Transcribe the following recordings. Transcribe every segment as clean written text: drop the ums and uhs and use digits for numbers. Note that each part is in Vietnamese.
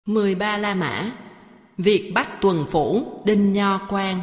13 La Mã. Việc bắt tuần phủ Đinh Nho Quang.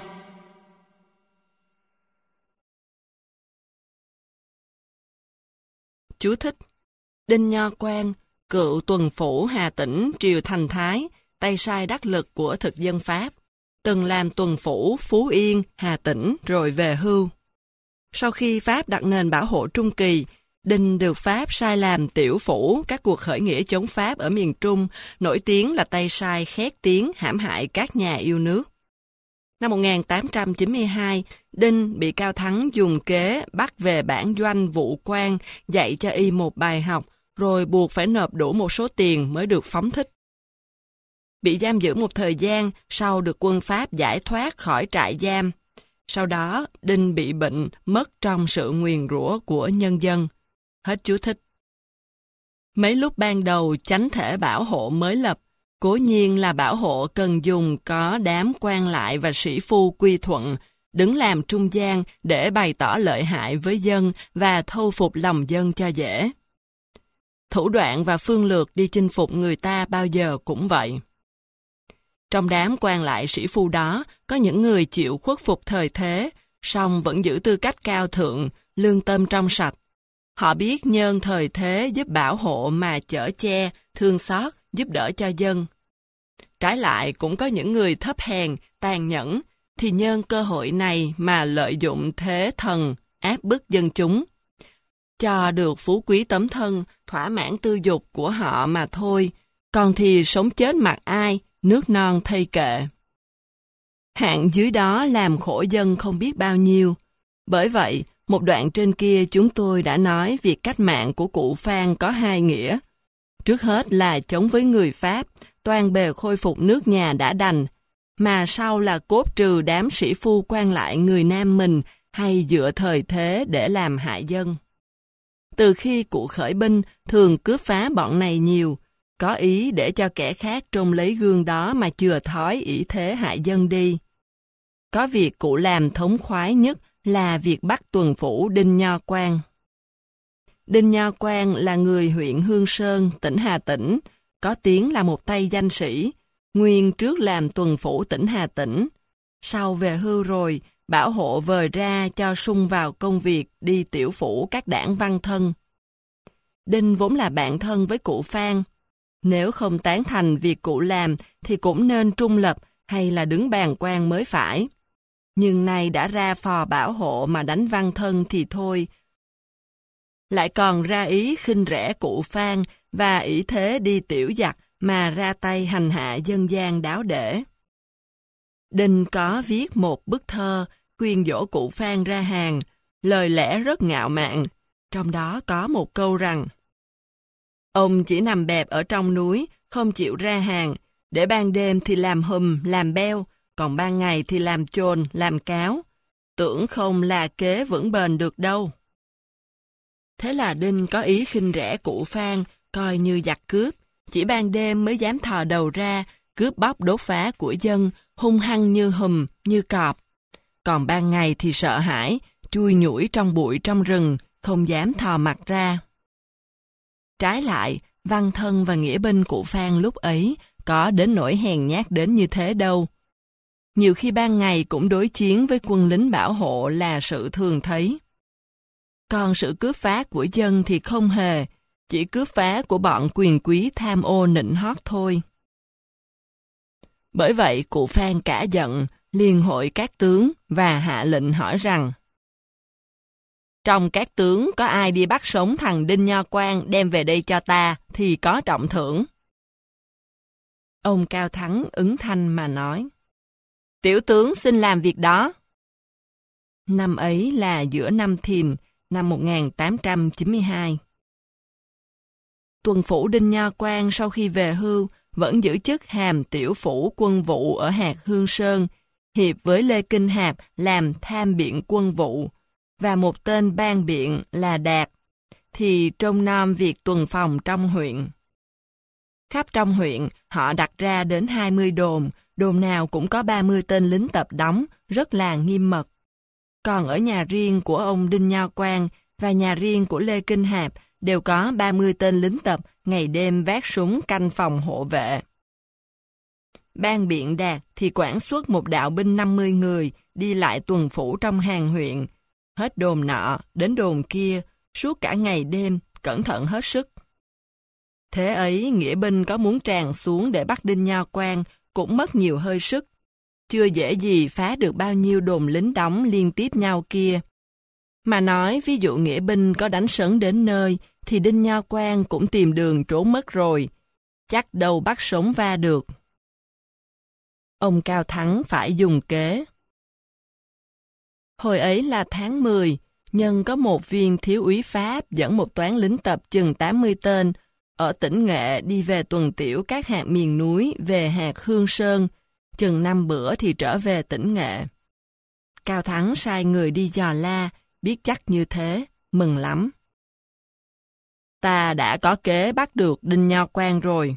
Chú thích: Đinh Nho Quang, cựu tuần phủ Hà Tĩnh triều Thành Thái, tay sai đắc lực của thực dân Pháp, từng làm tuần phủ Phú Yên, Hà Tĩnh rồi về hưu. Sau khi Pháp đặt nền bảo hộ Trung Kỳ, Đinh được Pháp sai làm tiểu phủ các cuộc khởi nghĩa chống Pháp ở miền Trung, nổi tiếng là tay sai khét tiếng hãm hại các nhà yêu nước. Năm 1892, Đinh bị Cao Thắng dùng kế bắt về bản doanh Vũ Quang, dạy cho y một bài học, rồi buộc phải nộp đủ một số tiền mới được phóng thích. Bị giam giữ một thời gian, sau được quân Pháp giải thoát khỏi trại giam. Sau đó, Đinh bị bệnh, mất trong sự nguyền rủa của nhân dân. Hết chú thích. Mấy lúc ban đầu chánh thể bảo hộ mới lập, cố nhiên là bảo hộ cần dùng có đám quan lại và sĩ phu quy thuận, đứng làm trung gian để bày tỏ lợi hại với dân và thâu phục lòng dân cho dễ. Thủ đoạn và phương lược đi chinh phục người ta bao giờ cũng vậy. Trong đám quan lại sĩ phu đó, có những người chịu khuất phục thời thế, song vẫn giữ tư cách cao thượng, lương tâm trong sạch. Họ biết nhân thời thế giúp bảo hộ mà chở che, thương xót, giúp đỡ cho dân. Trái lại cũng có những người thấp hèn, tàn nhẫn, thì nhân cơ hội này mà lợi dụng thế thần, áp bức dân chúng. Cho được phú quý tấm thân, thỏa mãn tư dục của họ mà thôi, còn thì sống chết mặc ai, nước non thây kệ. Hạng dưới đó làm khổ dân không biết bao nhiêu. Bởi vậy, một đoạn trên kia chúng tôi đã nói việc cách mạng của cụ Phan có hai nghĩa. Trước hết là chống với người Pháp, toan bề khôi phục nước nhà đã đành, mà sau là cốt trừ đám sĩ phu quan lại người Nam mình hay dựa thời thế để làm hại dân. Từ khi cụ khởi binh, thường cướp phá bọn này nhiều, có ý để cho kẻ khác trông lấy gương đó mà chừa thói ỷ thế hại dân đi. Có việc cụ làm thống khoái nhất là việc bắt tuần phủ Đinh Nho Quang. Đinh Nho Quang là người huyện Hương Sơn, tỉnh Hà Tĩnh, có tiếng là một tay danh sĩ, nguyên trước làm tuần phủ tỉnh Hà Tĩnh. Sau về hưu rồi, bảo hộ vời ra cho sung vào công việc đi tiểu phủ các đảng văn thân. Đinh vốn là bạn thân với cụ Phan. Nếu không tán thành việc cụ làm thì cũng nên trung lập hay là đứng bàn quan mới phải. Nhưng nay đã ra phò bảo hộ mà đánh văn thân thì thôi. Lại còn ra ý khinh rẻ cụ Phan và ý thế đi tiểu giặc mà ra tay hành hạ dân gian đáo để. Đinh có viết một bức thơ khuyên dỗ cụ Phan ra hàng, lời lẽ rất ngạo mạn, trong đó có một câu rằng: ông chỉ nằm bẹp ở trong núi, không chịu ra hàng, để ban đêm thì làm hùm, làm beo, còn ban ngày thì làm chồn, làm cáo. Tưởng không là kế vững bền được đâu. Thế là Đinh có ý khinh rẻ cụ Phan, coi như giặc cướp, chỉ ban đêm mới dám thò đầu ra, cướp bóc đốt phá của dân, hung hăng như hùm, như cọp. Còn ban ngày thì sợ hãi, chui nhủi trong bụi trong rừng, không dám thò mặt ra. Trái lại, văn thân và nghĩa binh cụ Phan lúc ấy có đến nỗi hèn nhát đến như thế đâu. Nhiều khi ban ngày cũng đối chiến với quân lính bảo hộ là sự thường thấy. Còn sự cướp phá của dân thì không hề, chỉ cướp phá của bọn quyền quý tham ô nịnh hót thôi. Bởi vậy cụ Phan cả giận, liền hội các tướng và hạ lệnh hỏi rằng: trong các tướng có ai đi bắt sống thằng Đinh Nho Quang đem về đây cho ta thì có trọng thưởng. Ông Cao Thắng ứng thanh mà nói: tiểu tướng xin làm việc đó. Năm ấy là giữa năm Thìn, năm 1892. Tuần phủ Đinh Nho Quang sau khi về hưu vẫn giữ chức hàm tiểu phủ quân vụ ở hạt Hương Sơn, hiệp với Lê Kinh Hạp làm tham biện quân vụ, và một tên ban biện là Đạt, thì trông nom việc tuần phòng trong huyện. Khắp trong huyện, họ đặt ra đến 20 đồn, đồn nào cũng có 30 tên lính tập đóng, rất là nghiêm mật. Còn ở nhà riêng của ông Đinh Nho Quang và nhà riêng của Lê Kinh Hạp đều có 30 tên lính tập ngày đêm vác súng canh phòng hộ vệ. ban biện đạt thì quản xuất một đạo binh 50 người, đi lại tuần phủ trong hàng huyện. Hết đồn nọ, đến đồn kia, suốt cả ngày đêm, cẩn thận hết sức. Thế ấy, nghĩa binh có muốn tràn xuống để bắt Đinh Nho Quang, cũng mất nhiều hơi sức. Chưa dễ gì phá được bao nhiêu đồn lính đóng liên tiếp nhau kia. Mà nói, ví dụ nghĩa binh có đánh sấn đến nơi, thì Đinh Nho Quang cũng tìm đường trốn mất rồi. Chắc đâu bắt sống va được. Ông Cao Thắng phải dùng kế. Hồi ấy là tháng 10, Nhân có một viên thiếu úy Pháp dẫn một toán lính tập chừng 80 tên, ở tỉnh Nghệ đi về tuần tiểu các hạt miền núi về hạt Hương Sơn, chừng 5 bữa thì trở về tỉnh Nghệ. Cao Thắng sai người đi dò la, biết chắc như thế, mừng lắm. Ta đã có kế bắt được Đinh Nho Quang rồi.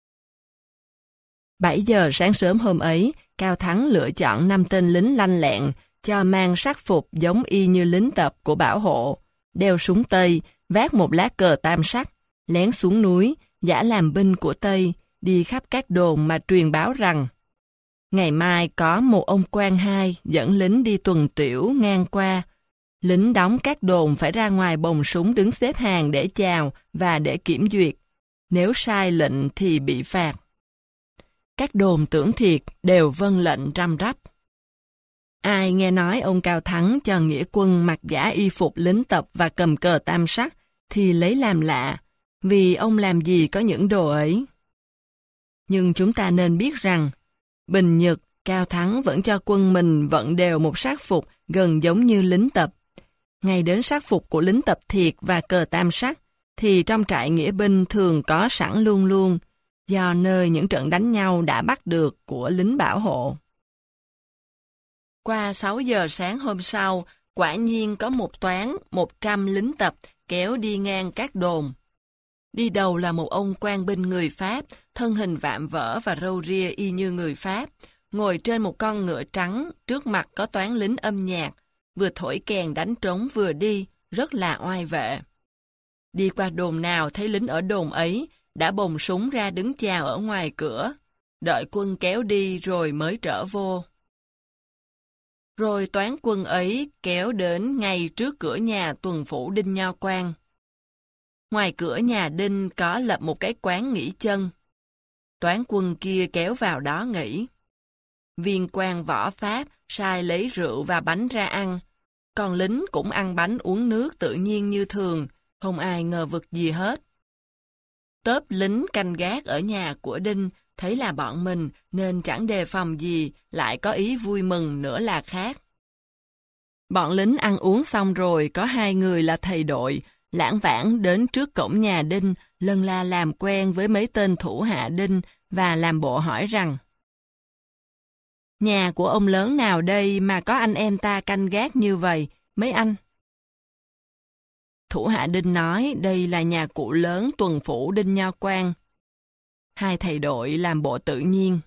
7 giờ sáng sớm hôm ấy, Cao Thắng lựa chọn 5 tên lính lanh lẹn, cho mang sắc phục giống y như lính tập của bảo hộ, đeo súng Tây, vác một lá cờ tam sắc, lén xuống núi, giả làm binh của Tây, đi khắp các đồn mà truyền báo rằng ngày mai có một ông quan hai dẫn lính đi tuần tiểu ngang qua. Lính đóng các đồn phải ra ngoài bồng súng đứng xếp hàng để chào và để kiểm duyệt. Nếu sai lệnh thì bị phạt. Các đồn tưởng thiệt đều vâng lệnh răm rắp. Ai nghe nói ông Cao Thắng cho nghĩa quân mặc giả y phục lính tập và cầm cờ tam sắc thì lấy làm lạ, vì ông làm gì có những đồ ấy. Nhưng chúng ta nên biết rằng, bình nhật, Cao Thắng vẫn cho quân mình vận đều một sắc phục gần giống như lính tập. Ngay đến sắc phục của lính tập thiệt và cờ tam sắc, thì trong trại nghĩa binh thường có sẵn luôn luôn, do nơi những trận đánh nhau đã bắt được của lính bảo hộ. Qua 6 giờ sáng hôm sau, quả nhiên có một toán 100 lính tập kéo đi ngang các đồn. Đi đầu là một ông quan binh người Pháp, thân hình vạm vỡ và râu ria y như người Pháp, ngồi trên một con ngựa trắng, trước mặt có toán lính âm nhạc, vừa thổi kèn đánh trống vừa đi, rất là oai vệ. Đi qua đồn nào thấy lính ở đồn ấy, đã bồng súng ra đứng chào ở ngoài cửa, đợi quân kéo đi rồi mới trở vô. Rồi toán quân ấy kéo đến ngay trước cửa nhà tuần phủ Đinh Nho Quang. Ngoài cửa nhà Đinh có lập một cái quán nghỉ chân. Toán quân kia kéo vào đó nghỉ. Viên quan võ Pháp sai lấy rượu và bánh ra ăn, còn lính cũng ăn bánh uống nước tự nhiên như thường, không ai ngờ vực gì hết. Tớp lính canh gác ở nhà của Đinh thấy là bọn mình nên chẳng đề phòng gì, lại có ý vui mừng nữa là khác. Bọn lính ăn uống xong rồi, có 2 người là thầy đội, lảng vảng đến trước cổng nhà Đinh, lân la làm quen với mấy tên thủ hạ Đinh và làm bộ hỏi rằng: nhà của ông lớn nào đây mà có anh em ta canh gác như vậy, mấy anh? Thủ hạ Đinh nói đây là nhà cụ lớn tuần phủ Đinh Nho Quang. 2 thầy đội làm bộ tự nhiên.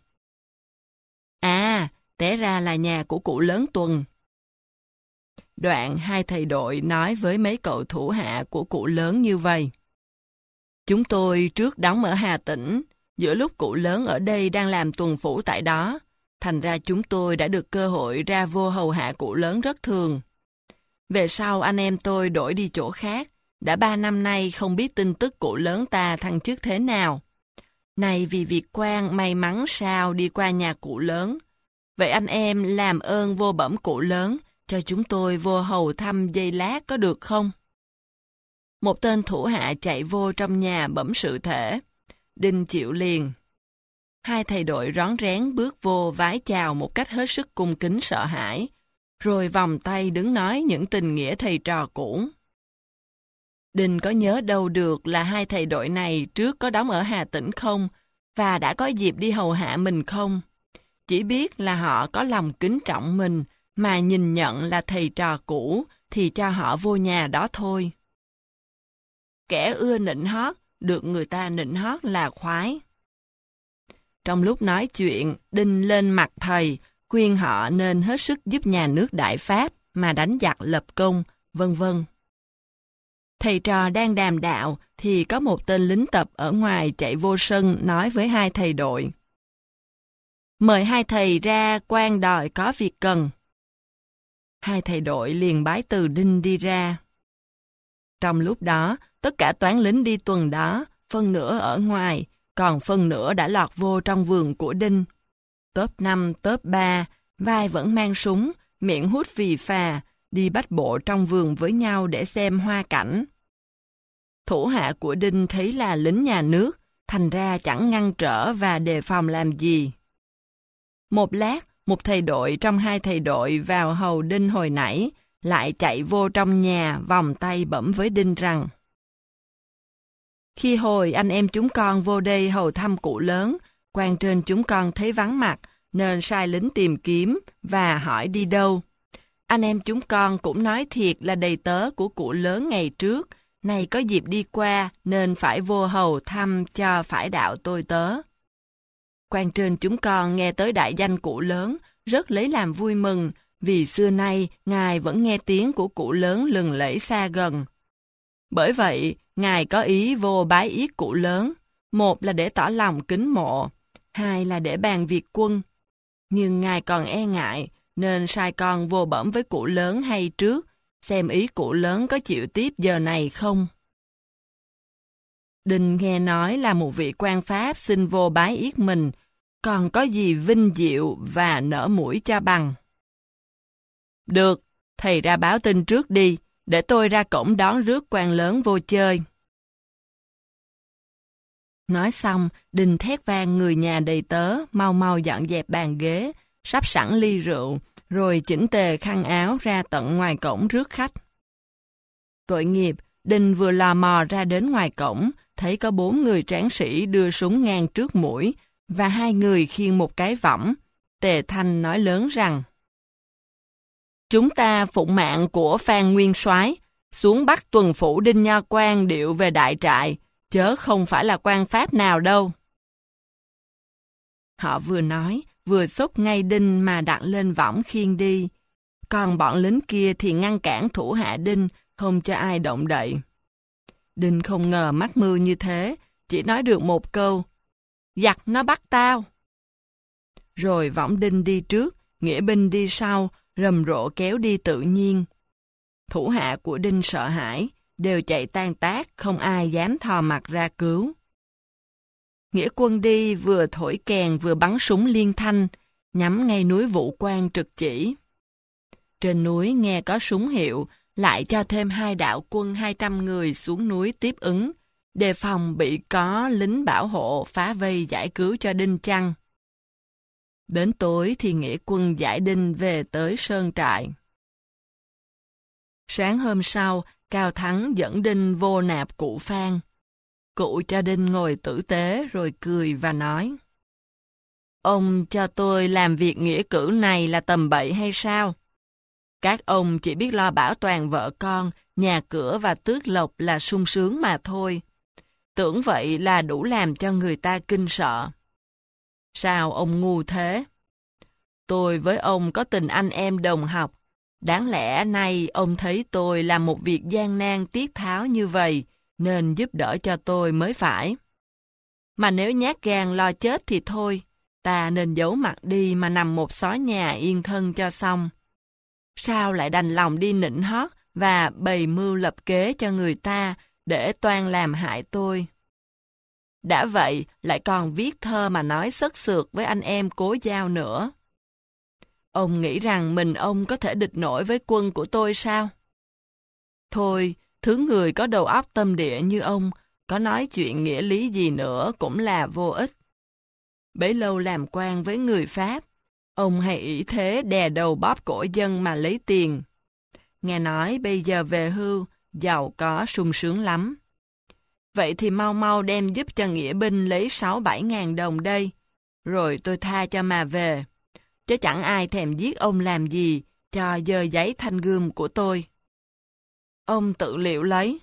À, té ra là nhà của cụ lớn Tuần. Đoạn 2 thầy đội nói với mấy cậu thủ hạ của cụ lớn như vậy: chúng tôi trước đóng ở Hà Tĩnh, giữa lúc cụ lớn ở đây đang làm tuần phủ tại đó, thành ra chúng tôi đã được cơ hội ra vô hầu hạ cụ lớn rất thường. Về sau anh em tôi đổi đi chỗ khác, đã 3 năm nay không biết tin tức cụ lớn ta thăng chức thế nào. Này vì việc quan may mắn sao đi qua nhà cụ lớn. Vậy anh em làm ơn vô bẩm cụ lớn, cho chúng tôi vô hầu thăm giây lát có được không? Một tên thủ hạ chạy vô trong nhà bẩm sự thể. Đinh chịu liền. 2 thầy đội rón rén bước vô vái chào một cách hết sức cung kính sợ hãi, rồi vòng tay đứng nói những tình nghĩa thầy trò cũ. Đinh có nhớ đâu được là 2 thầy đội này trước có đóng ở Hà Tĩnh không, và đã có dịp đi hầu hạ mình không. Chỉ biết là họ có lòng kính trọng mình, mà nhìn nhận là thầy trò cũ thì cho họ vô nhà đó thôi. Kẻ ưa nịnh hót, được người ta nịnh hót là khoái. Trong lúc nói chuyện, Đinh lên mặt thầy, khuyên họ nên hết sức giúp nhà nước Đại Pháp mà đánh giặc lập công, vân vân. Thầy trò đang đàm đạo thì có một tên lính tập ở ngoài chạy vô sân nói với 2 thầy đội: Mời hai thầy ra, quan đòi có việc cần. Hai thầy đội liền bái từ Đinh đi ra. Trong lúc đó, tất cả toán lính đi tuần đó, phân nửa ở ngoài, còn phân nửa đã lọt vô trong vườn của Đinh. Tốp 5, tốp 3, vai vẫn mang súng, miệng hút phì phà, đi bách bộ trong vườn với nhau để xem hoa cảnh. Thủ hạ của Đinh thấy là lính nhà nước, thành ra chẳng ngăn trở và đề phòng làm gì. Một lát, một thầy đội trong hai thầy đội vào hầu Đinh hồi nãy, lại chạy vô trong nhà vòng tay bẩm với Đinh rằng: Khi hồi anh em chúng con vô đây hầu thăm cụ lớn, quan trên chúng con thấy vắng mặt, nên sai lính tìm kiếm và hỏi đi đâu. Anh em chúng con cũng nói thiệt là đầy tớ của cụ lớn ngày trước, nay có dịp đi qua nên phải vô hầu thăm cho phải đạo tôi tớ. Quan trên chúng con nghe tới đại danh cụ lớn, rất lấy làm vui mừng, vì xưa nay ngài vẫn nghe tiếng của cụ lớn lừng lẫy xa gần. Bởi vậy, ngài có ý vô bái yết cụ lớn, một là để tỏ lòng kính mộ, hai là để bàn việc quân. Nhưng ngài còn e ngại, nên sai con vô bẩm với cụ lớn hay trước, xem ý cụ lớn có chịu tiếp giờ này không. Đinh nghe nói là một vị quan Pháp xin vô bái yết mình, còn có gì vinh diệu và nở mũi cho bằng. Được, thầy ra báo tin trước đi, để tôi ra cổng đón rước quan lớn vô chơi. Nói xong, Đinh thét vang người nhà đầy tớ, mau mau dọn dẹp bàn ghế, sắp sẵn ly rượu, rồi chỉnh tề khăn áo ra tận ngoài cổng rước khách. Tội nghiệp, Đinh vừa lò mò ra đến ngoài cổng, thấy có 4 người tráng sĩ đưa súng ngang trước mũi, và 2 người khiêng một cái võng. Tề Thanh nói lớn rằng: Chúng ta phụng mạng của Phan Nguyên Soái xuống bắt tuần phủ Đinh Nho Quang điệu về đại trại, chớ không phải là quan Pháp nào đâu. Họ vừa nói, vừa xốc ngay Đinh mà đặt lên võng khiêng đi. Còn bọn lính kia thì ngăn cản thủ hạ Đinh, không cho ai động đậy. Đinh không ngờ mắc mưu như thế, chỉ nói được một câu: Giặc nó bắt tao. Rồi võng Đinh đi trước, nghĩa binh đi sau, rầm rộ kéo đi tự nhiên. Thủ hạ của Đinh sợ hãi, đều chạy tan tác, không ai dám thò mặt ra cứu. Nghĩa quân đi vừa thổi kèn vừa bắn súng liên thanh, nhắm ngay núi Vũ Quang trực chỉ. Trên núi nghe có súng hiệu, lại cho thêm 2 đạo quân 200 người xuống núi tiếp ứng, đề phòng bị có lính bảo hộ phá vây giải cứu cho Đinh chăng. Đến tối thì nghĩa quân giải Đinh về tới sơn trại. Sáng hôm sau, Cao Thắng dẫn Đinh vô nạp cụ Phan. Cụ cho Đinh ngồi tử tế rồi cười và nói: Ông cho tôi làm việc nghĩa cử này là tầm bậy hay sao? Các ông chỉ biết lo bảo toàn vợ con, nhà cửa và tước lộc là sung sướng mà thôi. Tưởng vậy là đủ làm cho người ta kinh sợ. Sao ông ngu thế? Tôi với ông có tình anh em đồng học. Đáng lẽ nay ông thấy tôi làm một việc gian nan tiết tháo như vậy, nên giúp đỡ cho tôi mới phải. Mà nếu nhát gan lo chết thì thôi, ta nên giấu mặt đi mà nằm một xó nhà yên thân cho xong. Sao lại đành lòng đi nịnh hót và bày mưu lập kế cho người ta để toan làm hại tôi? Đã vậy, lại còn viết thơ mà nói sất sượt với anh em cố giao nữa. Ông nghĩ rằng mình ông có thể địch nổi với quân của tôi sao? Thôi, thứ người có đầu óc tâm địa như ông, có nói chuyện nghĩa lý gì nữa cũng là vô ích. Bấy lâu làm quan với người Pháp, ông hay ỷ thế đè đầu bóp cổ dân mà lấy tiền. Nghe nói bây giờ về hưu, giàu có sung sướng lắm. Vậy thì mau mau đem giúp cho nghĩa binh lấy 6-7 ngàn đồng đây, rồi tôi tha cho mà về. Chứ chẳng ai thèm giết ông làm gì cho dơ giấy thanh gươm của tôi. Ông tự liệu lấy.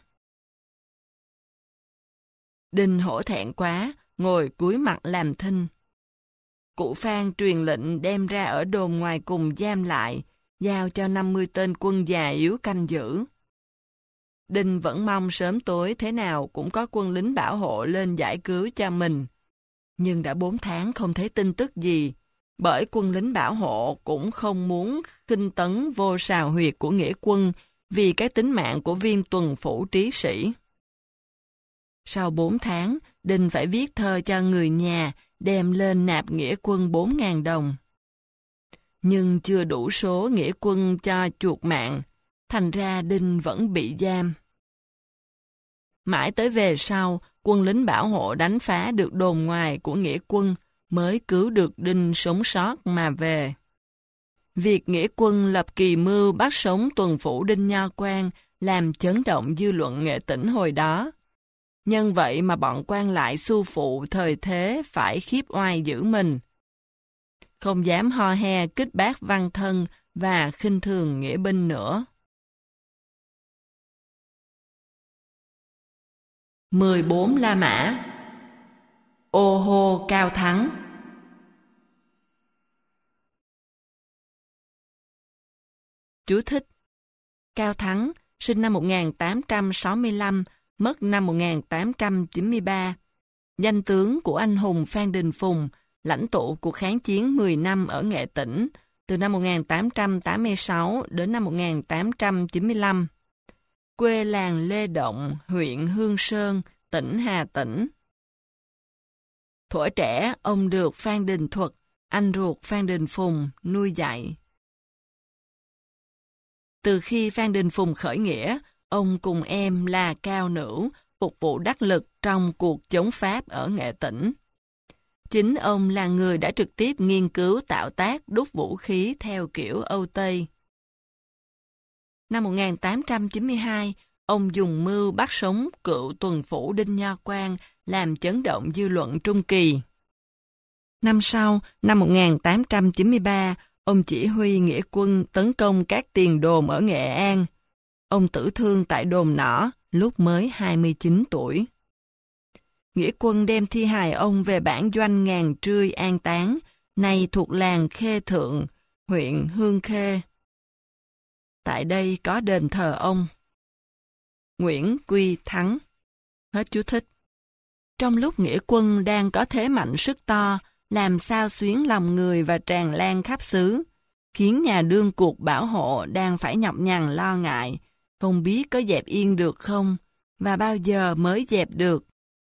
Đinh hổ thẹn quá, ngồi cúi mặt làm thinh. Cụ Phan truyền lệnh đem ra ở đồn ngoài cùng giam lại, giao cho 50 tên quân già yếu canh giữ. Đinh vẫn mong sớm tối thế nào cũng có quân lính bảo hộ lên giải cứu cho mình. Nhưng đã 4 tháng không thấy tin tức gì, Bởi quân lính bảo hộ cũng không muốn khinh tấn vô sào huyệt của nghĩa quân vì cái tính mạng của viên tuần phủ trí sĩ. Sau 4 tháng, Đinh phải viết thơ cho người nhà, đem lên nạp nghĩa quân 4.000 đồng. Nhưng chưa đủ số nghĩa quân cho chuộc mạng, thành ra Đinh vẫn bị giam. Mãi tới về sau, quân lính bảo hộ đánh phá được đồn ngoài của nghĩa quân, mới cứu được Đinh sống sót mà về. Việc nghĩa quân lập kỳ mưu bắt sống tuần phủ Đinh Nho Quang làm chấn động dư luận Nghệ Tĩnh hồi đó. Nhân vậy mà bọn quan lại xu phụ thời thế phải khiếp oai giữ mình. Không dám ho he kích bác văn thân và khinh thường nghĩa binh nữa. 14 La Mã. Ô hô Cao Thắng. Chú thích: Cao Thắng, sinh năm 1865, mất năm 1893. Danh tướng của anh hùng Phan Đình Phùng, lãnh tụ cuộc kháng chiến 10 năm ở Nghệ Tĩnh, từ năm 1886 đến năm 1895. Quê làng Lê Động, huyện Hương Sơn, tỉnh Hà Tĩnh. Thuở trẻ, ông được Phan Đình Thuật, anh ruột Phan Đình Phùng, nuôi dạy. Từ khi Phan Đình Phùng khởi nghĩa, ông cùng em là Cao Nữu phục vụ đắc lực trong cuộc chống Pháp ở Nghệ Tĩnh. Chính ông là người đã trực tiếp nghiên cứu tạo tác đúc vũ khí theo kiểu Âu Tây. Năm 1892, ông dùng mưu bắt sống cựu tuần phủ Đinh Nho Quang làm chấn động dư luận Trung Kỳ. Năm sau, năm 1893, ông chỉ huy nghĩa quân tấn công các tiền đồn ở Nghệ An. Ông tử thương tại đồn nỏ lúc mới 29 tuổi. Nghĩa quân đem thi hài ông về bản doanh Ngàn Trươi an táng, nay thuộc làng Khê Thượng, huyện Hương Khê. Tại đây có đền thờ ông. Nguyễn Quy Thắng. Hết chú thích. Trong lúc nghĩa quân đang có thế mạnh sức to, làm sao xuyến lòng người và tràn lan khắp xứ, khiến nhà đương cuộc bảo hộ đang phải nhọc nhằn lo ngại, không biết có dẹp yên được không, và bao giờ mới dẹp được.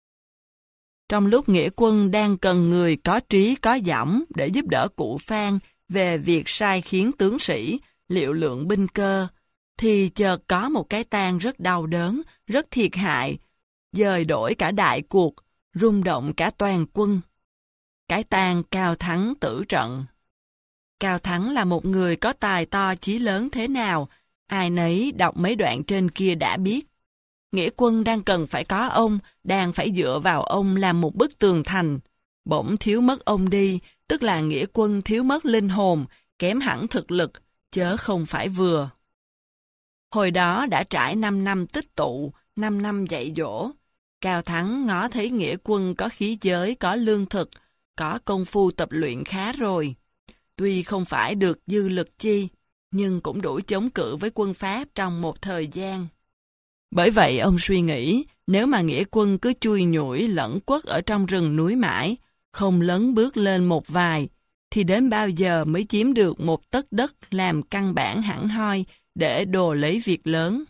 Trong lúc nghĩa quân đang cần người có trí có dõng để giúp đỡ cụ Phan về việc sai khiến tướng sĩ, liệu lượng binh cơ, thì chợt có một cái tang rất đau đớn, rất thiệt hại, dời đổi cả đại cuộc, rung động cả toàn quân. Cái tang Cao Thắng tử trận. Cao Thắng là một người có tài to chí lớn thế nào, ai nấy đọc mấy đoạn trên kia đã biết. Nghĩa quân đang cần phải có ông, đang phải dựa vào ông làm một bức tường thành. Bỗng thiếu mất ông đi, tức là nghĩa quân thiếu mất linh hồn, kém hẳn thực lực, chớ không phải vừa. Hồi đó đã trải 5 năm tích tụ, 5 năm dạy dỗ. Cao Thắng ngó thấy nghĩa quân có khí giới, có lương thực, có công phu tập luyện khá rồi. Tuy không phải được dư lực chi, nhưng cũng đủ chống cự với quân Pháp trong một thời gian. Bởi vậy ông suy nghĩ, nếu mà nghĩa quân cứ chui nhủi lẫn quất ở trong rừng núi mãi, không lấn bước lên một vài, thì đến bao giờ mới chiếm được một tấc đất làm căn bản hẳn hoi để đồ lấy việc lớn.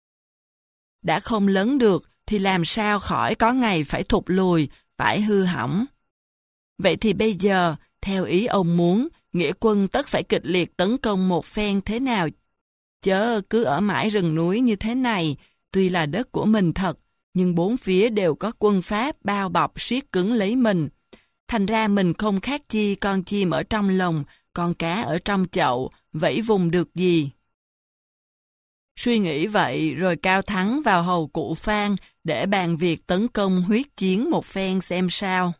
Đã không lấn được, thì làm sao khỏi có ngày phải thụt lùi, phải hư hỏng. Vậy thì bây giờ, theo ý ông muốn, nghĩa quân tất phải kịch liệt tấn công một phen thế nào. Chớ cứ ở mãi rừng núi như thế này, tuy là đất của mình thật, nhưng bốn phía đều có quân Pháp bao bọc siết cứng lấy mình. Thành ra mình không khác chi con chim ở trong lồng, con cá ở trong chậu, vẫy vùng được gì. Suy nghĩ vậy rồi Cao Thắng vào hầu cụ Phan để bàn việc tấn công huyết chiến một phen xem sao.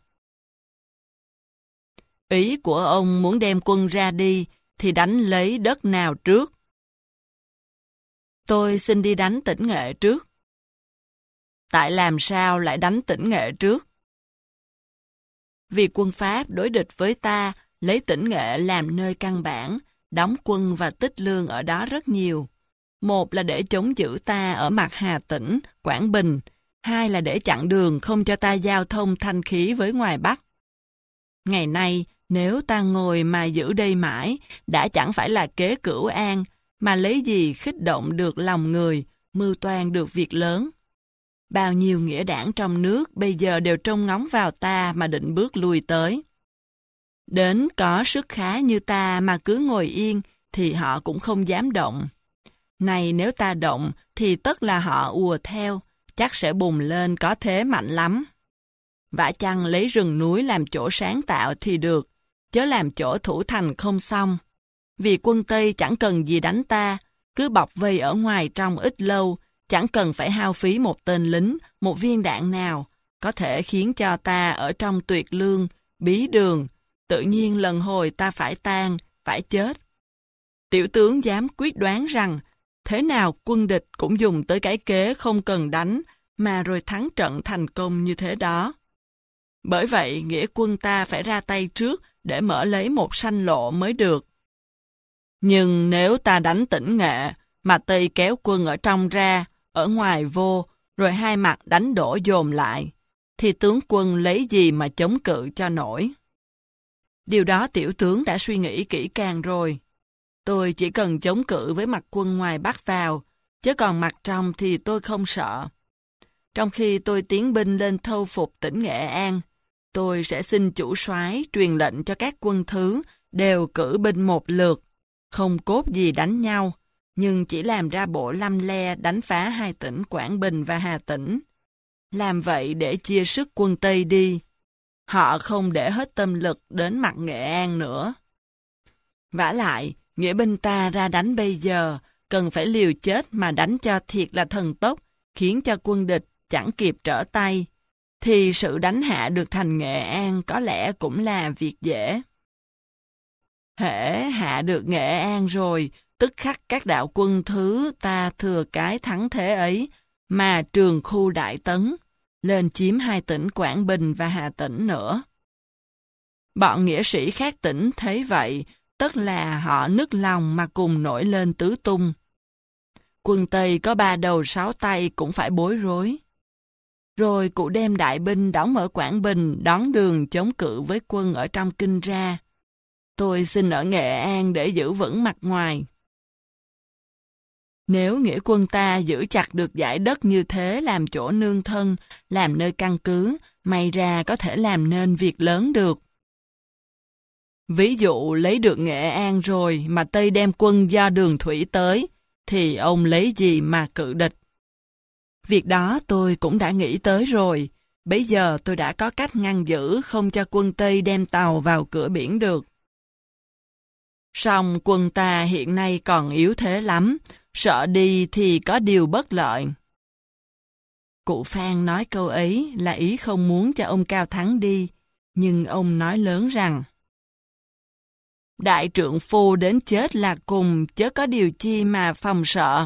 Ý của ông muốn đem quân ra đi thì đánh lấy đất nào trước? Tôi xin đi đánh Tĩnh Nghệ trước. Tại làm sao lại đánh Tĩnh Nghệ trước? Vì quân Pháp đối địch với ta, lấy Tĩnh Nghệ làm nơi căn bản, đóng quân và tích lương ở đó rất nhiều. Một là để chống giữ ta ở mặt Hà Tĩnh, Quảng Bình, hai là để chặn đường không cho ta giao thông thanh khí với ngoài Bắc. Ngày nay, Nếu ta ngồi mà giữ đây mãi, đã chẳng phải là kế cửu an, mà lấy gì khích động được lòng người, mưu toan được việc lớn. Bao nhiêu nghĩa đảng trong nước bây giờ đều trông ngóng vào ta mà định bước lui tới. Đến có sức khá như ta mà cứ ngồi yên, thì họ cũng không dám động. Này nếu ta động, thì tất là họ ùa theo, chắc sẽ bùng lên có thế mạnh lắm. Vả chăng lấy rừng núi làm chỗ sáng tạo thì được, chớ làm chỗ thủ thành không xong. Vì quân Tây chẳng cần gì đánh ta, cứ bọc vây ở ngoài trong ít lâu, chẳng cần phải hao phí một tên lính, một viên đạn nào, có thể khiến cho ta ở trong tuyệt lương, bí đường, tự nhiên lần hồi ta phải tan, phải chết. Tiểu tướng dám quyết đoán rằng, thế nào quân địch cũng dùng tới cái kế không cần đánh, mà rồi thắng trận thành công như thế đó. Bởi vậy, nghĩa quân ta phải ra tay trước để mở lấy một sanh lộ mới được. Nhưng nếu ta đánh Tĩnh Nghệ, mà Tây kéo quân ở trong ra, ở ngoài vô, rồi hai mặt đánh đổ dồn lại, thì tướng quân lấy gì mà chống cự cho nổi? Điều đó tiểu tướng đã suy nghĩ kỹ càng rồi. Tôi chỉ cần chống cự với mặt quân ngoài Bắc vào, chứ còn mặt trong thì tôi không sợ. Trong khi tôi tiến binh lên thâu phục tỉnh Nghệ An, tôi sẽ xin chủ soái truyền lệnh cho các quân thứ đều cử binh một lượt, không cốt gì đánh nhau, nhưng chỉ làm ra bộ lăm le đánh phá hai tỉnh Quảng Bình và Hà Tĩnh. Làm vậy để chia sức quân Tây đi. Họ không để hết tâm lực đến mặt Nghệ An nữa. Vả lại, nghĩa binh ta ra đánh bây giờ, cần phải liều chết mà đánh cho thiệt là thần tốc, khiến cho quân địch chẳng kịp trở tay, thì sự đánh hạ được thành Nghệ An có lẽ cũng là việc dễ. Hễ hạ được Nghệ An rồi, tức khắc các đạo quân thứ ta thừa cái thắng thế ấy, mà trường khu đại tấn, lên chiếm hai tỉnh Quảng Bình và Hà Tĩnh nữa. Bọn nghĩa sĩ khác tỉnh thấy vậy, tức là họ nức lòng mà cùng nổi lên tứ tung. Quân Tây có 3 đầu 6 tay cũng phải bối rối. Rồi cụ đem đại binh đóng ở Quảng Bình đón đường chống cự với quân ở trong kinh ra. Tôi xin ở Nghệ An để giữ vững mặt ngoài. Nếu nghĩa quân ta giữ chặt được dải đất như thế làm chỗ nương thân, làm nơi căn cứ, may ra có thể làm nên việc lớn được. Ví dụ lấy được Nghệ An rồi mà Tây đem quân do đường thủy tới, thì ông lấy gì mà cự địch? Việc đó tôi cũng đã nghĩ tới rồi, bấy giờ tôi đã có cách ngăn giữ không cho quân Tây đem tàu vào cửa biển được. Song quân ta hiện nay còn yếu thế lắm, sợ đi thì có điều bất lợi. Cụ Phan nói câu ấy là ý không muốn cho ông Cao Thắng đi, nhưng ông nói lớn rằng đại trượng phu đến chết là cùng, chớ có điều chi mà phòng sợ.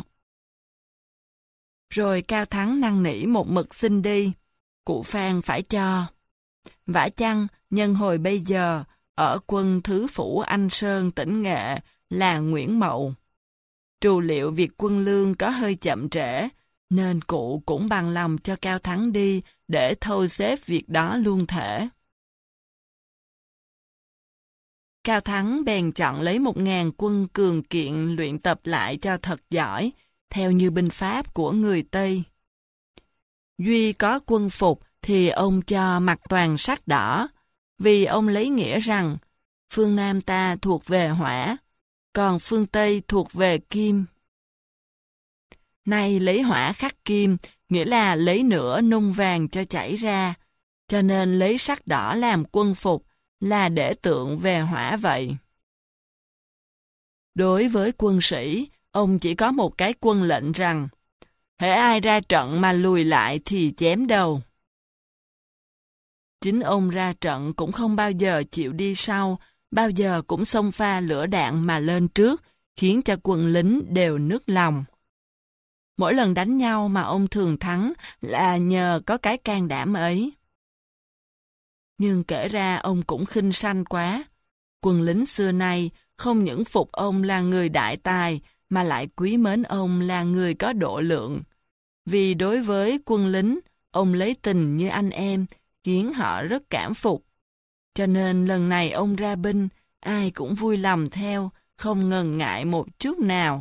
Rồi Cao Thắng năn nỉ một mực xin đi, cụ Phan phải cho. Vả chăng, nhân hồi bây giờ, ở quân thứ phủ Anh Sơn tỉnh Nghệ là Nguyễn Mậu. Trù liệu việc quân lương có hơi chậm trễ, nên cụ cũng bằng lòng cho Cao Thắng đi để thâu xếp việc đó luôn thể. Cao Thắng bèn chọn lấy 1000 quân cường kiện luyện tập lại cho thật giỏi, theo như binh pháp của người Tây. Duy có quân phục thì ông cho mặc toàn sắc đỏ, vì ông lấy nghĩa rằng phương Nam ta thuộc về hỏa, còn phương Tây thuộc về kim. Nay lấy hỏa khắc kim, nghĩa là lấy nửa nung vàng cho chảy ra, cho nên lấy sắc đỏ làm quân phục, là để tượng về hỏa vậy. Đối với quân sĩ, ông chỉ có một cái quân lệnh rằng, hễ ai ra trận mà lùi lại thì chém đầu. Chính ông ra trận cũng không bao giờ chịu đi sau, bao giờ cũng xông pha lửa đạn mà lên trước, khiến cho quân lính đều nức lòng. Mỗi lần đánh nhau mà ông thường thắng là nhờ có cái can đảm ấy. Nhưng kể ra ông cũng khinh sanh quá. Quân lính xưa nay không những phục ông là người đại tài, mà lại quý mến ông là người có độ lượng. Vì đối với quân lính, ông lấy tình như anh em, khiến họ rất cảm phục. Cho nên lần này ông ra binh, ai cũng vui lòng theo, không ngần ngại một chút nào.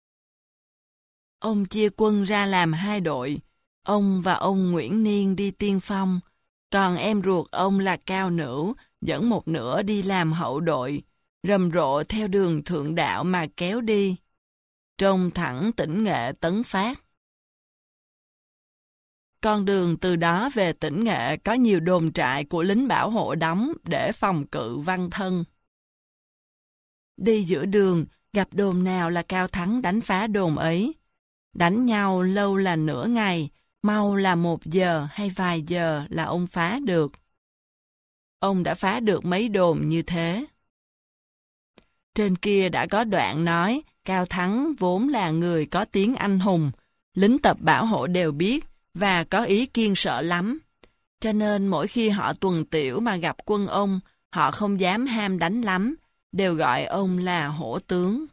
Ông chia quân ra làm 2 đội, ông và ông Nguyễn Niên đi tiên phong, còn em ruột ông là Cao Nữu dẫn một nửa đi làm hậu đội, rầm rộ theo đường thượng đạo mà kéo đi, trông thẳng Tỉnh Nghệ Tấn Phát. Con đường từ đó về Tỉnh Nghệ có nhiều đồn trại của lính bảo hộ đóng để phòng cự Văn Thân. Đi giữa đường, gặp đồn nào là Cao Thắng đánh phá đồn ấy. Đánh nhau lâu là nửa ngày, mau là 1 giờ hay vài giờ là ông phá được. Ông đã phá được mấy đồn như thế. Trên kia đã có đoạn nói Cao Thắng vốn là người có tiếng anh hùng, lính tập bảo hộ đều biết và có ý kiêng sợ lắm. Cho nên mỗi khi họ tuần tiễu mà gặp quân ông, họ không dám ham đánh lắm, đều gọi ông là hổ tướng.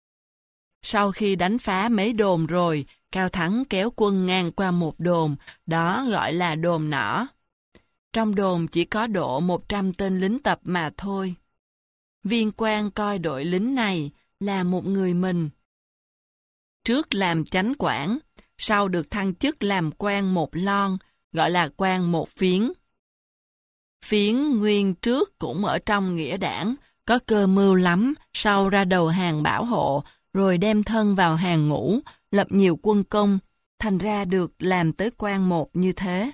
Sau khi đánh phá mấy đồn rồi, Cao Thắng kéo quân ngang qua một đồn, đó gọi là đồn Nỏ. Trong đồn chỉ có độ 100 tên lính tập mà thôi. Viên quan coi đội lính này là một người mình. Trước làm chánh quản, sau được thăng chức làm quan một lon, gọi là quan một phiến. Phiến nguyên trước cũng ở trong nghĩa đảng, có cơ mưu lắm, sau ra đầu hàng bảo hộ, rồi đem thân vào hàng ngũ, lập nhiều quân công, thành ra được làm tới quan một như thế.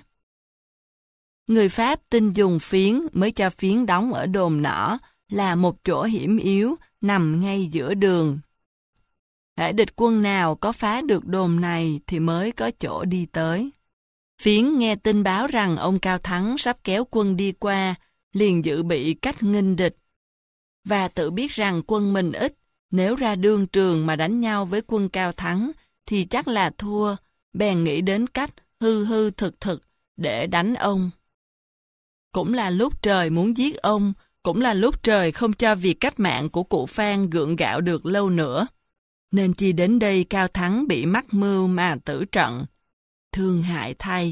Người Pháp tin dùng phiến mới cho phiến đóng ở đồn Nỏ, là một chỗ hiểm yếu, nằm ngay giữa đường. Hễ địch quân nào có phá được đồn này thì mới có chỗ đi tới. Phiến nghe tin báo rằng ông Cao Thắng sắp kéo quân đi qua, liền dự bị cách nghênh địch. Và tự biết rằng quân mình ít, nếu ra đương trường mà đánh nhau với quân Cao Thắng thì chắc là thua, bèn nghĩ đến cách hư hư thực thực để đánh ông. Cũng là lúc trời muốn giết ông, cũng là lúc trời không cho việc cách mạng của cụ Phan gượng gạo được lâu nữa. Nên chi đến đây Cao Thắng bị mắc mưu mà tử trận. Thương hại thay.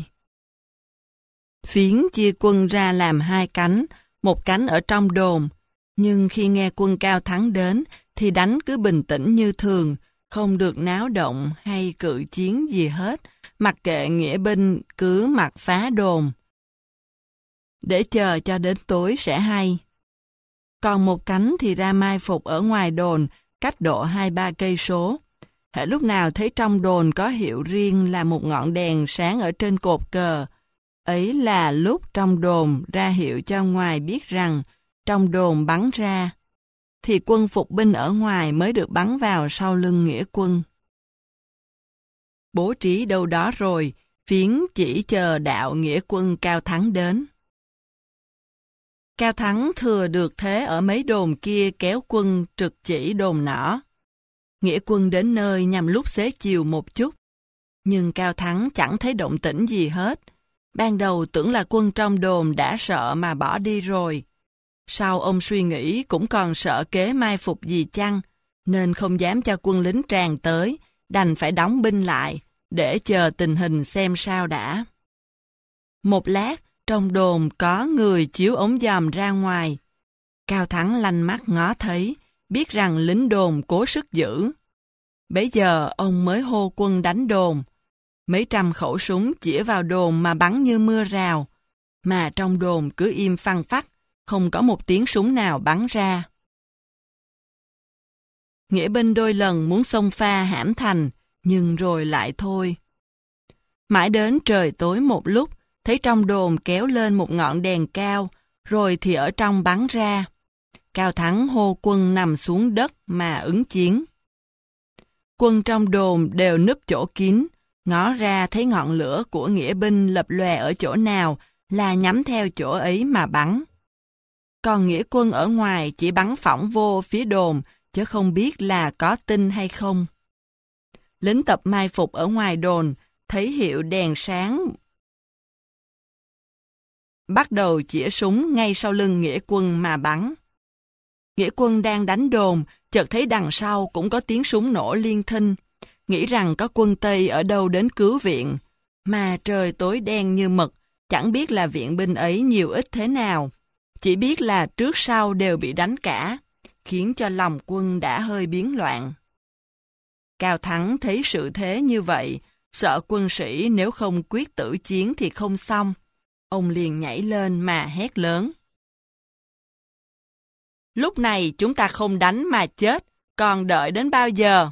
Phiến chia quân ra làm 2 cánh, một cánh ở trong đồn. Nhưng khi nghe quân Cao Thắng đến, thì đánh cứ bình tĩnh như thường, không được náo động hay cự chiến gì hết, mặc kệ nghĩa binh cứ mặc phá đồn. Để chờ cho đến tối sẽ hay. Còn một cánh thì ra mai phục ở ngoài đồn, cách độ 2-3 cây số. Hễ lúc nào thấy trong đồn có hiệu riêng là một ngọn đèn sáng ở trên cột cờ, ấy là lúc trong đồn ra hiệu cho ngoài biết rằng trong đồn bắn ra, thì quân phục binh ở ngoài mới được bắn vào sau lưng nghĩa quân. Bố trí đâu đó rồi, Phiến chỉ chờ đạo nghĩa quân Cao Thắng đến. Cao Thắng thừa được thế ở mấy đồn kia kéo quân trực chỉ đồn Nỏ. Nghĩa quân đến nơi nhằm lúc xế chiều một chút, nhưng Cao Thắng chẳng thấy động tĩnh gì hết. Ban đầu tưởng là quân trong đồn đã sợ mà bỏ đi rồi. Sau ông suy nghĩ cũng còn sợ kế mai phục gì chăng, nên không dám cho quân lính tràn tới, đành phải đóng binh lại, để chờ tình hình xem sao đã. Một lát, trong đồn có người chiếu ống dòm ra ngoài. Cao Thắng lanh mắt ngó thấy, biết rằng lính đồn cố sức giữ. Bấy giờ ông mới hô quân đánh đồn. Mấy trăm khẩu súng chĩa vào đồn mà bắn như mưa rào, mà trong đồn cứ im phăng phắc, không có một tiếng súng nào bắn ra. Nghĩa binh đôi lần muốn xông pha hãm thành, nhưng rồi lại thôi. Mãi đến trời tối một lúc, thấy trong đồn kéo lên một ngọn đèn cao, rồi thì ở trong bắn ra. Cao Thắng hô quân nằm xuống đất mà ứng chiến. Quân trong đồn đều núp chỗ kín, ngó ra thấy ngọn lửa của nghĩa binh lập lòe ở chỗ nào là nhắm theo chỗ ấy mà bắn. Còn nghĩa quân ở ngoài chỉ bắn phỏng vô phía đồn, chứ không biết là có tin hay không. Lính tập mai phục ở ngoài đồn, thấy hiệu đèn sáng, bắt đầu chĩa súng ngay sau lưng nghĩa quân mà bắn. Nghĩa quân đang đánh đồn, chợt thấy đằng sau cũng có tiếng súng nổ liên thinh, nghĩ rằng có quân Tây ở đâu đến cứu viện, mà trời tối đen như mực, chẳng biết là viện binh ấy nhiều ít thế nào. chỉ biết là trước sau đều bị đánh cả, khiến cho lòng quân đã hơi biến loạn. Cao Thắng thấy sự thế như vậy, sợ quân sĩ nếu không quyết tử chiến thì không xong. Ông liền nhảy lên mà hét lớn. Lúc này chúng ta không đánh mà chết, còn đợi đến bao giờ?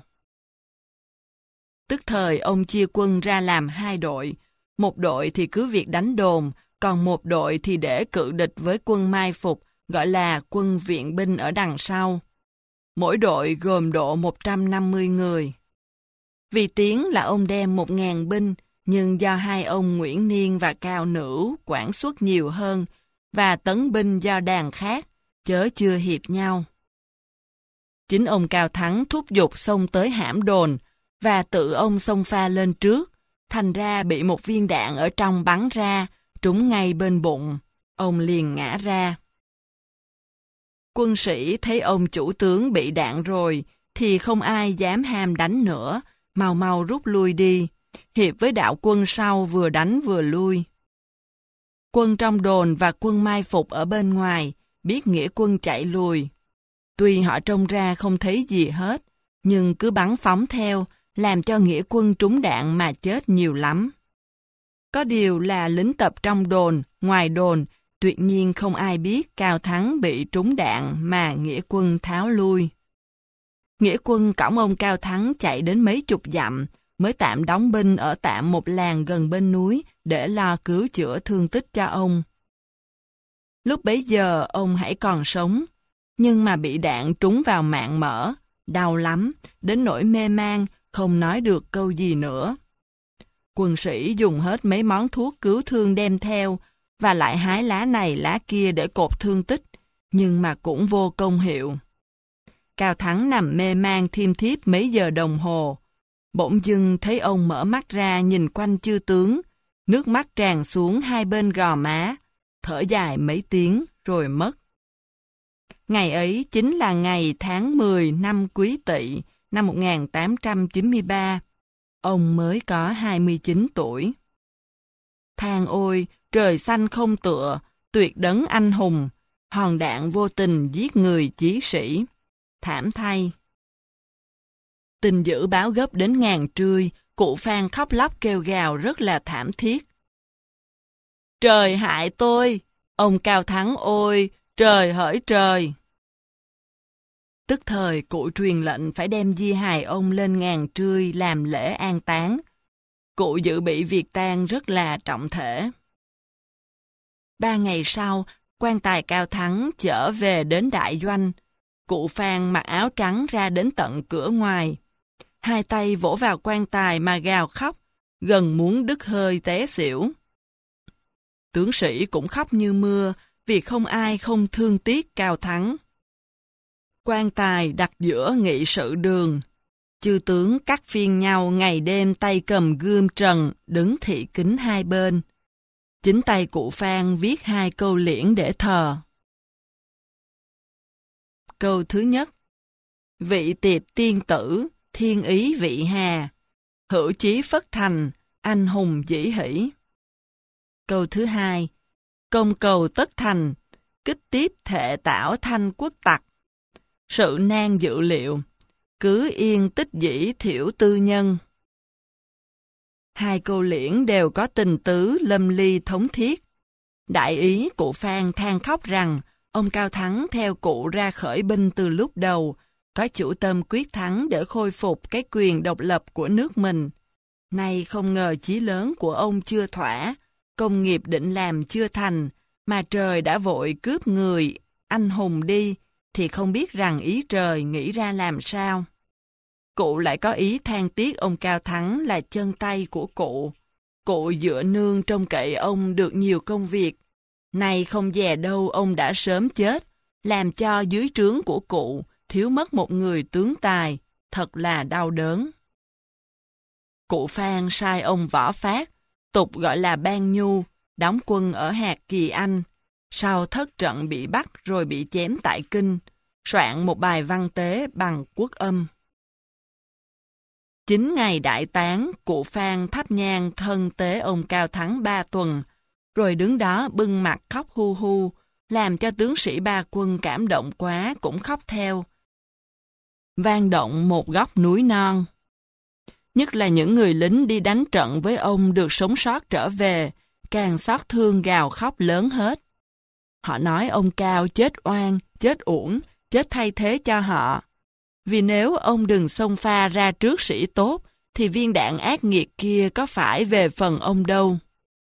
Tức thời ông chia quân ra làm 2 đội. Một đội thì cứ việc đánh đồn, còn một đội thì để cự địch với quân mai phục, gọi là quân viện binh ở đằng sau. Mỗi đội gồm độ 150 người. Vì tiếng là ông đem 1000 binh, nhưng do hai ông Nguyễn Niên và Cao Nữu quản suất nhiều hơn, và tấn binh do đàn khác, chớ chưa hiệp nhau. Chính ông Cao Thắng thúc giục xông tới hãm đồn, và tự ông xông pha lên trước, thành ra bị một viên đạn ở trong bắn ra, trúng ngay bên bụng. Ông liền ngã ra. Quân sĩ thấy ông chủ tướng bị đạn rồi, thì không ai dám ham đánh nữa, mau mau rút lui đi, hiệp với đạo quân sau vừa đánh vừa lui. Quân trong đồn và quân mai phục ở bên ngoài, biết nghĩa quân chạy lùi. Tuy họ trông ra không thấy gì hết, nhưng cứ bắn phóng theo, làm cho nghĩa quân trúng đạn mà chết nhiều lắm. Có điều là lính tập trong đồn, ngoài đồn, tuyệt nhiên không ai biết Cao Thắng bị trúng đạn mà nghĩa quân tháo lui. Nghĩa quân cõng ông Cao Thắng chạy đến mấy chục dặm, mới tạm đóng binh ở tạm một làng gần bên núi để lo cứu chữa thương tích cho ông. Lúc bấy giờ ông hãy còn sống, nhưng mà bị đạn trúng vào mạng mỡ, đau lắm, đến nỗi mê man, không nói được câu gì nữa. Quân sĩ dùng hết mấy món thuốc cứu thương đem theo, và lại hái lá này lá kia để cột thương tích, nhưng mà cũng vô công hiệu. Cao Thắng nằm mê man thiêm thiếp mấy giờ đồng hồ. Bỗng dưng thấy ông mở mắt ra nhìn quanh chư tướng, nước mắt tràn xuống hai bên gò má, thở dài mấy tiếng rồi mất. Ngày ấy chính là ngày tháng 10 năm Quý Tỵ năm 1893. Ông mới có 29 tuổi. Than ôi, trời xanh không tựa, tuyệt đấng anh hùng, hòn đạn vô tình giết người chí sĩ. Thảm thay. Tin dữ báo gấp đến ngàn trươi, cụ Phan khóc lóc kêu gào rất là thảm thiết. Trời hại tôi, ông Cao Thắng ôi, trời hỡi trời. Tức thời cụ truyền lệnh phải đem di hài ông lên ngàn trươi làm lễ an táng. Cụ dự bị việc tang rất là trọng thể. 3 ngày sau, quan tài Cao Thắng chở về đến đại doanh. Cụ Phan mặc áo trắng ra đến tận cửa ngoài. Hai tay vỗ vào quan tài mà gào khóc, gần muốn đứt hơi té xỉu. Tướng sĩ cũng khóc như mưa, vì không ai không thương tiếc Cao Thắng. Quan tài đặt giữa nghị sự đường. Chư tướng cắt phiên nhau ngày đêm tay cầm gươm trần, đứng thị kính hai bên. Chính tay cụ Phan viết 2 câu liễn để thờ. Câu thứ nhất: Vị tiệp tiên tử, thiên ý vị hà, hữu chí phất thành, anh hùng dĩ hỷ. Câu thứ hai: Công cầu tất thành, kích tiếp thệ tảo thanh quốc tặc. Sự nan dự liệu, cứ yên tích dĩ thiểu tư nhân. 2 câu liễn đều có tình tứ lâm ly thống thiết. Đại ý cụ Phan than khóc rằng ông Cao Thắng theo cụ ra khởi binh từ lúc đầu, có chủ tâm quyết thắng để khôi phục cái quyền độc lập của nước mình. Nay không ngờ chí lớn của ông chưa thỏa, công nghiệp định làm chưa thành, mà trời đã vội cướp người anh hùng đi, thì không biết rằng ý trời nghĩ ra làm sao. Cụ lại có ý than tiếc ông Cao Thắng là chân tay của cụ. Cụ dựa nương trông cậy ông được nhiều công việc. Nay không dè đâu ông đã sớm chết, làm cho dưới trướng của cụ thiếu mất một người tướng tài, thật là đau đớn. Cụ Phan sai ông Võ Phát, tục gọi là Ban Nhu, đóng quân ở hạt Kỳ Anh. Sau thất trận bị bắt rồi bị chém tại Kinh, soạn một bài văn tế bằng quốc âm. 9 ngày đại táng, cụ Phan thắp nhang thân tế ông Cao Thắng 3 tuần, rồi đứng đó bưng mặt khóc hu hu, làm cho tướng sĩ Ba Quân cảm động quá cũng khóc theo. Vang động một góc núi non. Nhất là những người lính đi đánh trận với ông được sống sót trở về, càng xót thương gào khóc lớn hết. Họ nói ông Cao chết oan, chết uổng, chết thay thế cho họ. Vì nếu ông đừng xông pha ra trước sĩ tốt, thì viên đạn ác nghiệt kia có phải về phần ông đâu.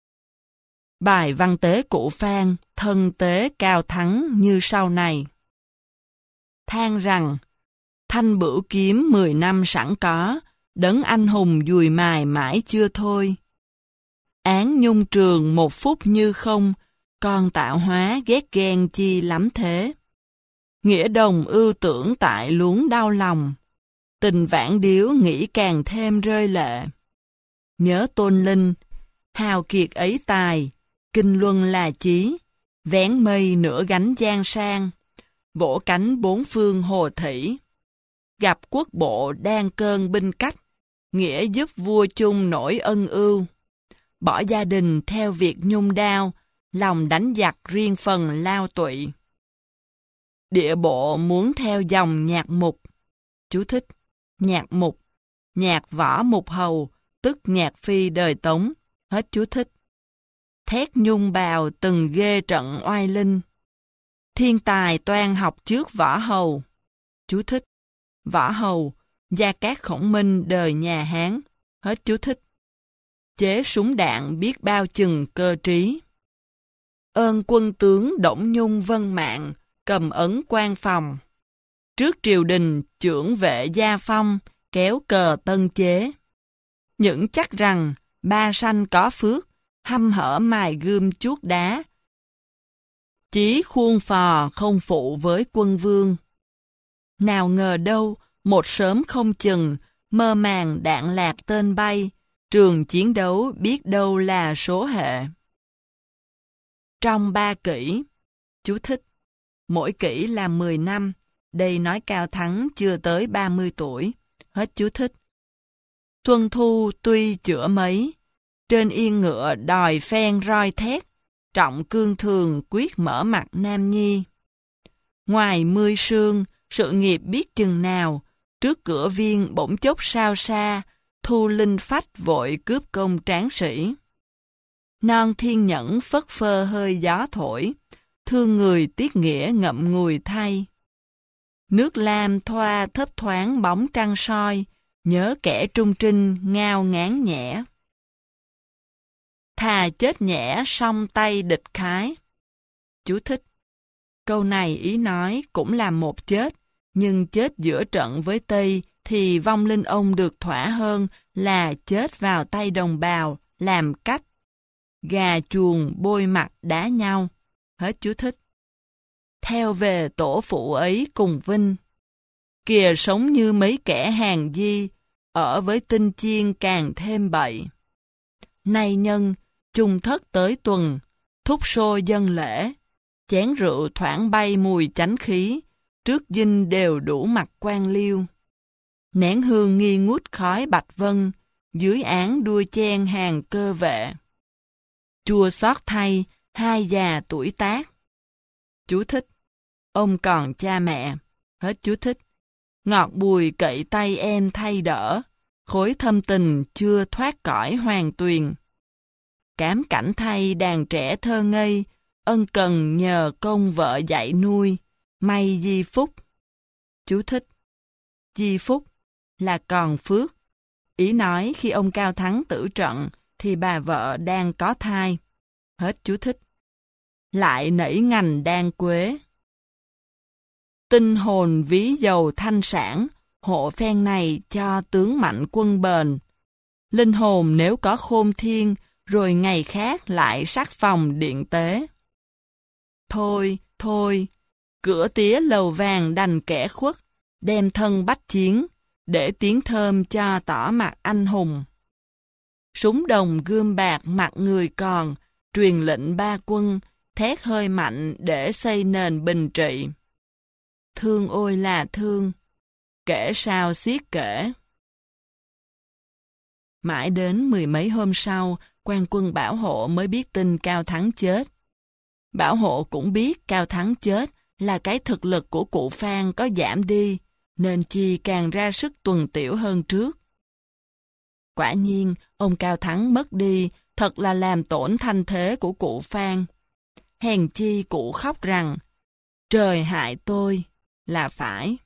Bài văn tế cụ Phan, thân tế Cao Thắng như sau này. Than rằng, thanh bửu kiếm 10 năm sẵn có, đấng anh hùng dùi mài mãi chưa thôi. Án nhung trường 1 phút như không, con tạo hóa ghét ghen chi lắm thế. Nghĩa đồng ưu tưởng tại luống đau lòng, tình vãn điếu nghĩ càng thêm rơi lệ. Nhớ Tôn Linh, hào kiệt ấy tài, kinh luân là chí, vén mây nửa gánh giang sang, vỗ cánh 4 phương hồ thủy. Gặp quốc bộ đang cơn binh cách, nghĩa giúp vua chung nổi ân ưu. Bỏ gia đình theo việc nhung đao, lòng đánh giặc riêng phần lao tụy. Địa bộ muốn theo dòng nhạc mục. Chú thích: nhạc mục, nhạc võ mục hầu, tức nhạc phi đời Tống. Hết chú thích. Thét nhung bào từng ghê trận oai linh. Thiên tài toan học trước võ hầu. Chú thích: võ hầu, Gia Cát Khổng Minh đời nhà Hán. Hết chú thích. Chế súng đạn biết bao chừng cơ trí. Ơn quân tướng Đổng Nhung Vân Mạng, cầm ấn quan phòng. Trước triều đình chưởng vệ gia phong, kéo cờ tân chế. Những chắc rằng, ba sanh có phước, hăm hở mài gươm chuốt đá. Chí khuôn phò không phụ với quân vương. Nào ngờ đâu, một sớm không chừng, mơ màng đạn lạc tên bay, trường chiến đấu biết đâu là số hệ. Trong 3 kỷ, chú thích: mỗi kỷ là 10 năm, đây nói Cao Thắng chưa tới 30 tuổi. Hết chú thích. Xuân thu tuy chữa mấy, trên yên ngựa đòi phen roi thét, trọng cương thường quyết mở mặt nam nhi. Ngoài 10 sương, sự nghiệp biết chừng nào, trước cửa viên bỗng chốc sao xa, thu linh phách vội cướp công tráng sĩ. Non thiên nhẫn phất phơ hơi gió thổi, thương người tiếc nghĩa ngậm ngùi thay. Nước lam thoa thấp thoáng bóng trăng soi, nhớ kẻ trung trinh ngao ngán nhẹ. Thà chết nhẹ song tay địch khái. Chú thích: câu này ý nói cũng là một chết, nhưng chết giữa trận với Tây thì vong linh ông được thỏa hơn là chết vào tay đồng bào, làm cách. Gà chuồng bôi mặt đá nhau. Hết chú thích. Theo về tổ phụ ấy cùng vinh. Kìa sống như mấy kẻ hàng di, ở với tinh chiên càng thêm bậy. Nay nhân, chung thất tới tuần, thúc xô dân lễ, chén rượu thoảng bay mùi chánh khí, trước dinh đều đủ mặt quan liêu. Nén hương nghi ngút khói bạch vân, dưới án đua chen hàng cơ vệ. Chua xót thay, 2 già tuổi tác. Chú thích: ông còn cha mẹ. Hết chú thích. Ngọt bùi cậy tay em thay đỡ, khối thâm tình chưa thoát cõi hoàng tuyền. Cám cảnh thay đàn trẻ thơ ngây, ân cần nhờ công vợ dạy nuôi, may di phúc. Chú thích: di phúc là còn phước. Ý nói khi ông Cao Thắng tử trận thì bà vợ đang có thai. Hết chú thích. Lại nảy ngành đan quế. Tinh hồn ví dầu thanh sản, hộ phen này cho tướng mạnh quân bền. Linh hồn nếu có khôn thiên, rồi ngày khác lại sắc phòng điện tế. Thôi, thôi, cửa tía lầu vàng đành kẻ khuất, đem thân bách chiến, để tiếng thơm cho tỏ mặt anh hùng. Súng đồng gươm bạc mặt người còn, truyền lệnh ba quân, thét hơi mạnh để xây nền bình trị. Thương ôi là thương, kể sao xiết kể. Mãi đến 10 mấy hôm sau, quan quân bảo hộ mới biết tin Cao Thắng chết. Bảo hộ cũng biết Cao Thắng chết là cái thực lực của cụ Phan có giảm đi, nên chi càng ra sức tuần tiểu hơn trước. Quả nhiên, ông Cao Thắng mất đi, thật là làm tổn thanh thế của cụ Phan. Hèn chi cụ khóc rằng, trời hại tôi, là phải.